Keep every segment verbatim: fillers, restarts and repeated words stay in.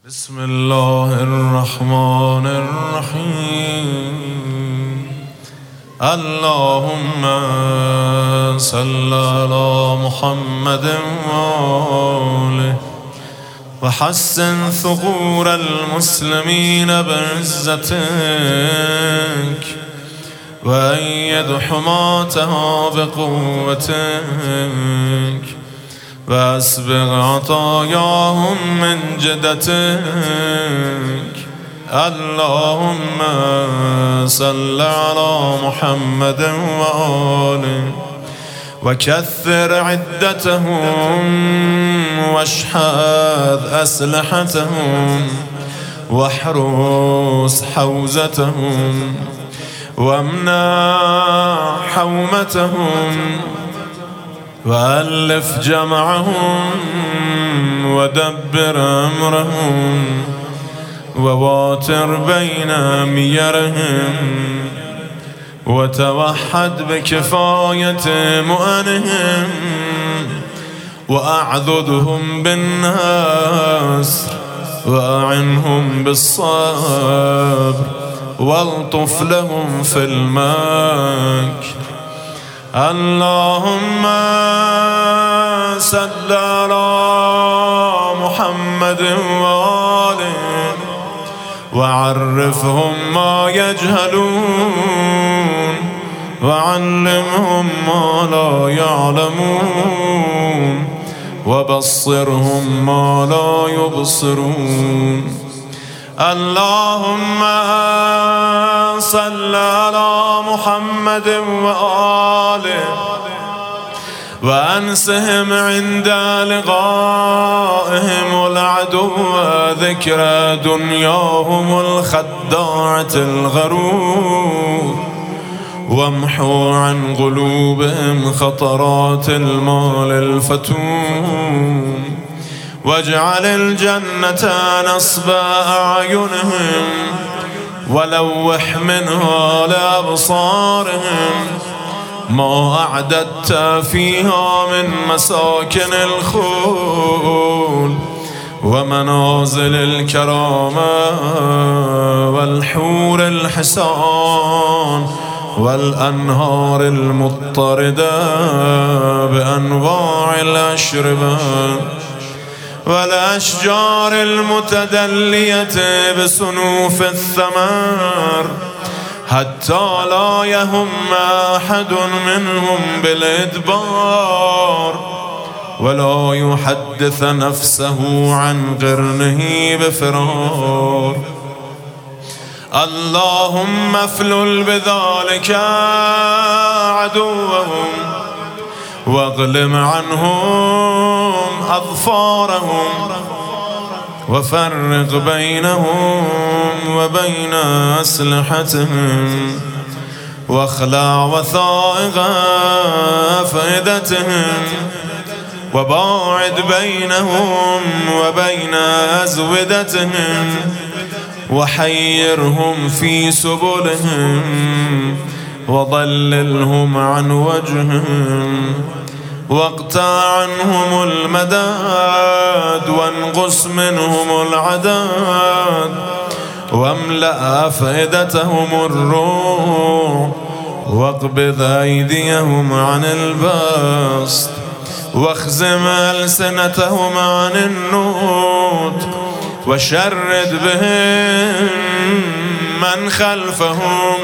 بسم الله الرحمن الرحيم. اللهم صل على محمد وآله وحسن ثغور المسلمين بعزتك وأيد حماتها بقوتك وأسبغ عطاياهم من جدتك. اللهم صل على محمد وآله وكثر عدتهم واشحذ أسلحتهم واحرس حوزتهم وامنع حومتهم وألف جمعهم ودبر أمرهم وواتر بين ميرهم وتوحد بكفاية مؤنهم وأعذدهم بالنصر وأعنهم بالصبر والطف لهم في المكر. اللهم صل على محمد وآله وعرفهم ما يجهلون وعلمهم ما لا يعلمون وبصرهم ما لا يبصرون. اللهم صل على محمد وآله وأنسهم عند لقائهم العدو ذكر دنياهم الخداعة الغرور وامحو عن قلوبهم خطرات المال الفتون واجعل الجنة نصب أعينهم ولوح منها لأبصارهم ما أعددت فيها من مساكن الخلد ومنازل الكرامة والحور الحسان والأنهار المضطردة بأنواع الأشربة والأشجار المتدلية بصنوف الثمر حتى لا يهم أحد منهم بالإدبار ولا يحدث نفسه عن قرنه بفرار. اللهم افلل بذلك عدوهم واغلم عنهم أظفارهم وفرق بينهم وبين أسلحتهم واخلع وثائق أفئدتهم وباعد بينهم وبين أزودتهم وحيرهم في سبلهم وضللهم عن وجههم واقطع عنهم المداد وانقص منهم العداد واملأ أفئدتهم الروح واقبض أيديهم عن البسط واخزم ألسنتهم عن النطق وشرد بهم من خلفهم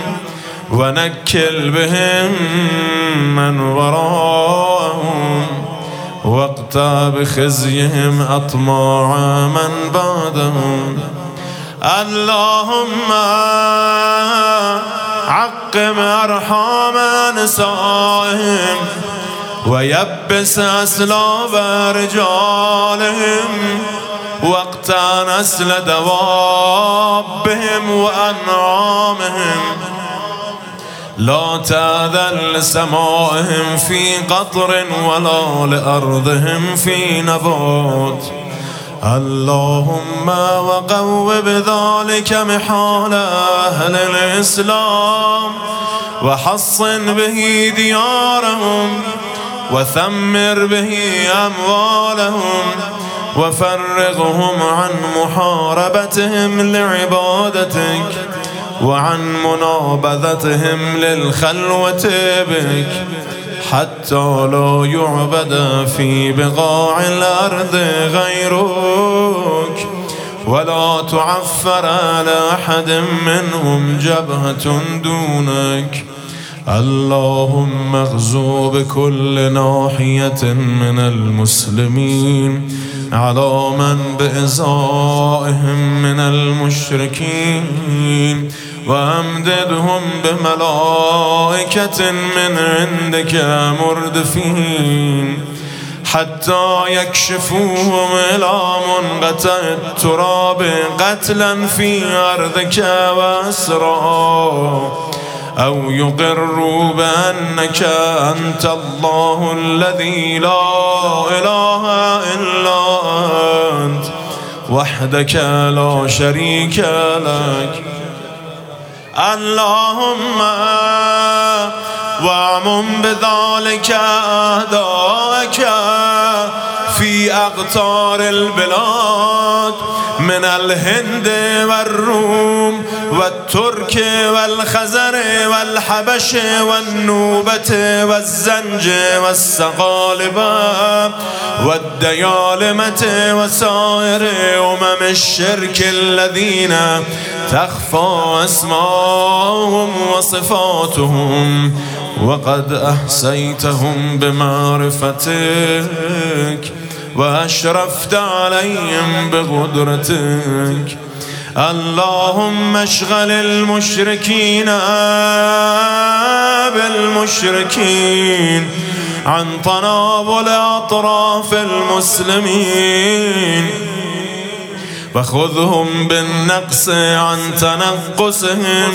ونكل بهم من وراءهم واقطع بخزيهم أطماع من بعدهم. اللهم عقم أرحام نسائهم ويبس أسلاب رجالهم واقطع نسل دوابهم وأنعامهم لا تأذن لسمائهم في قطر ولا لأرضهم في نبات. اللهم وقو بذلك محال أهل الإسلام وحصن به ديارهم وثمر به أموالهم وفرغهم عن محاربتهم لعبادتك وعن منابذتهم للخلوة بك، حتى لا يعبد في بقاع الأرض غيرك، ولا تعفر على أحد منهم جبهة دونك. اللهم اغزو بكل ناحية من المسلمين على من بإزائهم من المشركين، وأمددهم بملائكة من عندك مردفين، حتى يكشفوهم إلى منقطع التراب قتلا في أرضك وأسرا، أو يقروا بأنك أنت الله الذي لا إله إلا أنت وحدك لا شريك لك. اللهم واعمم بذلك أعداءك في أقطار البلاد من الهند والروم والترك والخزر والحبش والنوبة والزنج والسقالبة والديالمة وسائر أمم الشرك الذين تخفى أسماءهم وصفاتهم، وقد أحصيتهم بمعرفتك وأشرفت عليهم بقدرتك. اللهم اشغل المشركين بالمشركين عن تناول أطراف المسلمين، وخذهم بالنقص عن تنقصهم،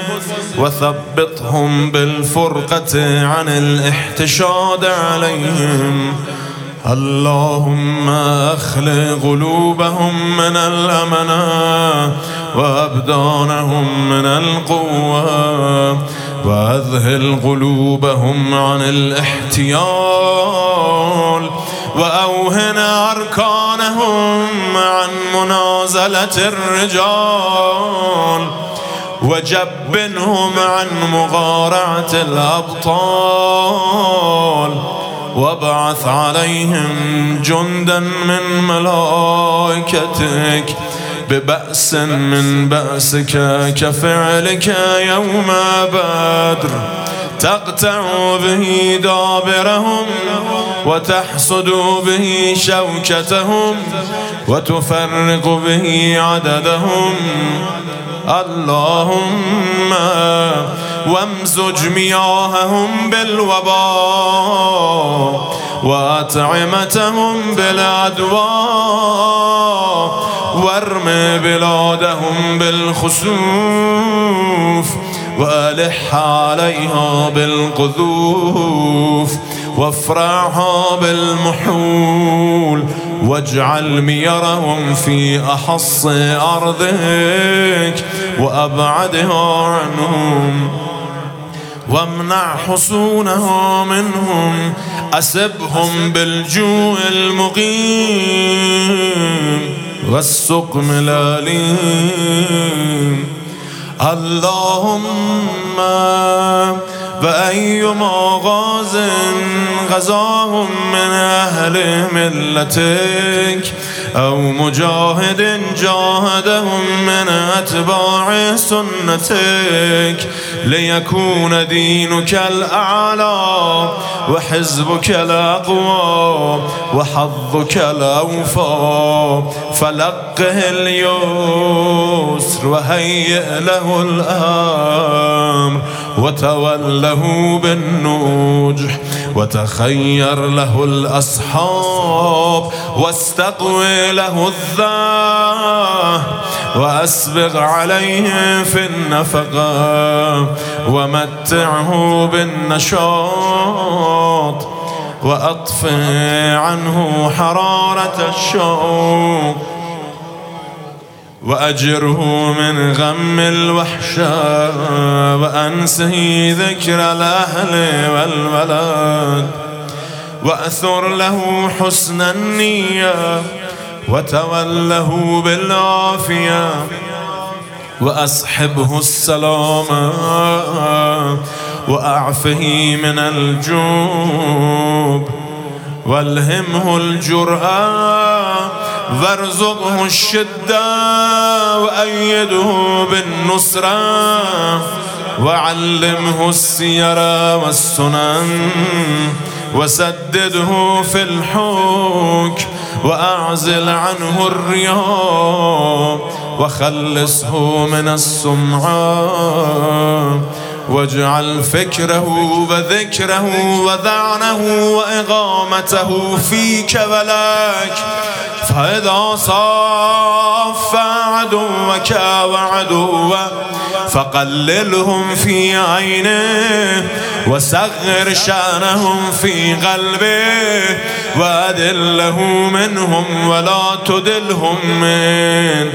وثبطهم بالفرقة عن الاحتشاد عليهم. اللهم أخلق قلوبهم من الأمانة وأبدانهم من القوة، وأذهل قلوبهم عن الاحتيال، وأوهن أركانهم عن منازلة الرجال، وجبنهم عن مغارعة الأبطال، وابعث عليهم جندا من ملائكتك ببأس من بأسك كفعلك يوم بدر، تقطع به دابرهم وتحصد به شوكتهم وتفرق به عددهم. اللهم وامزج مياههم بالوباء وأطعمتهم بالأدواء، وارم بلادهم بالخسوف وألح عليها بالقذوف، وافرعها بالمحول، واجعل ميرهم في أحص أرضك وأبعدها عنهم، وامنع حصونها منهم، أسبهم بالجوع المقيم والسقم الأليم. اللهم فأيما غاز غزاهم من أهل ملتك أو مجاهد جاهدهم من أتباع سنتك، ليكون دينك الأعلى وحزبك الأقوى وحظك الأوفى، فلقه اليسر وهيئ له الأمر، وتوله بالنجح، وتخير له الأصحاب، واستقوي له الذاه، وأسبغ عليه في النفقة، ومتعه بالنشاط، وأطفئ عنه حرارة الشوق، وأجره من غم الوحشة، وأنسه ذكر الأهل والولد، وأثر له حسن النية وتوله بالعافية وأصحبه السلام وأعفه من الجوب والهمه الجرأة وارزقه الشدة وأيده بالنصرة وعلمه السير والسنن وسدده في الحكم وأعزل عنه الرياء وخلصه من السمعة واجعل فكره وذكره وذعنه وإقامته فيك ولك فإذا صاف عدوك وعدوه فقللهم في عينه وصغر شأنهم في قلبه وأدله منهم ولا تدلهم منه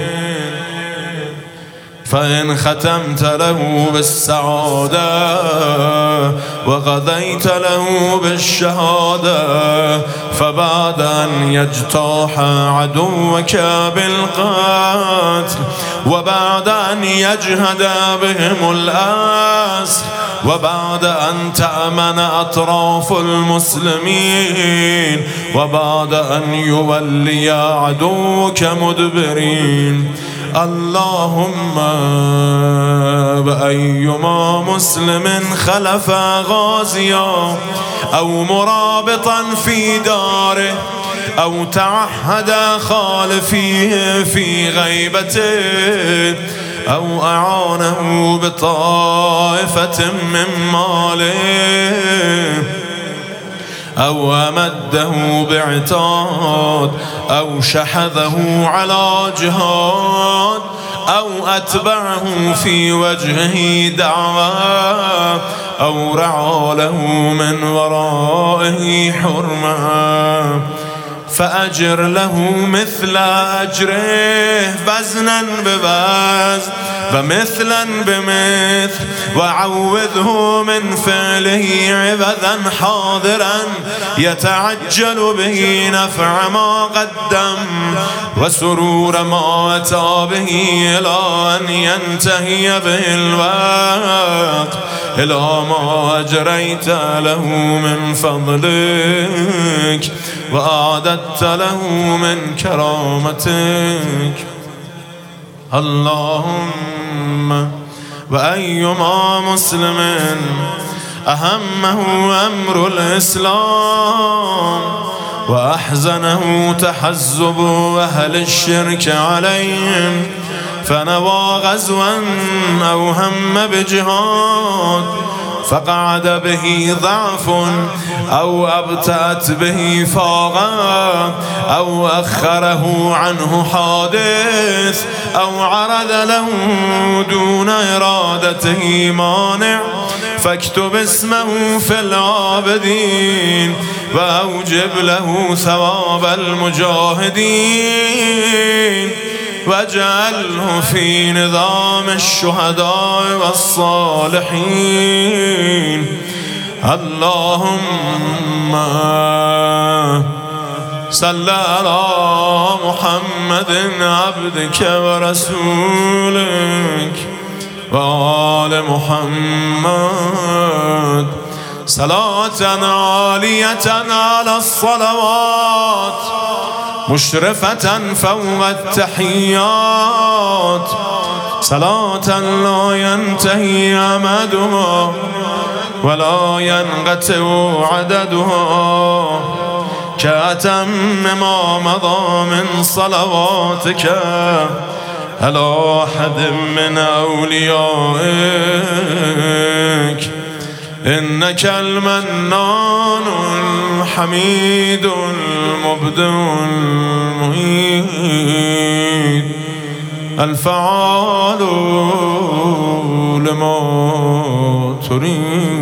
فإن ختمت له بالسعادة وقضيت له بالشهادة فبعد أن يجتاح عدوك بالقتل وبعد أن يجهد بهم الأسر وبعد أن تأمن أطراف المسلمين وبعد أن يولي عدوك مدبرين اللهم بأيما مسلم خلف غازيا أو مرابطا في داره أو تعهد خالفيه في غيبته أو أعانه بطائفة من ماله أو أمده بعتاد أو شحذه على جهاد أو أتبعه في وجهه دعوى أو رعى له من ورائه حرمة فأجر له مثل أجره وزنا بوزن ومثلا بمثل وعوذه من فعله عبثا حاضرا يتعجل به نفع ما قدم وسرور ما أتى به إلى أن ينتهي به الوقت إلى ما أجريت له من فضلك وأعددت له من كرامتك اللهم وأيما مسلم أهمه أمر الإسلام وأحزنه تحزب أهل الشرك عليهم فنوى غزوا أو هم بجهاد فقعد به ضعف أو أبتأت به فاقة أو أخره عنه حادث أو عرض له دون إرادته مانع فاكتب اسمه في العابدين وأوجب له ثواب المجاهدين واجعله في نظام الشهداء والصالحين اللهم صل على محمد عبدك ورسولك وآل محمد صلاة عالية على الصلوات مشرفة فوق التحيات صلاة لا ينتهي أمدها ولا ينقطع عددها كأتم ما مضى من صلواتك على أحد من أوليائك إنك المنان الحميد المبدع المعيد الفعال لما تريد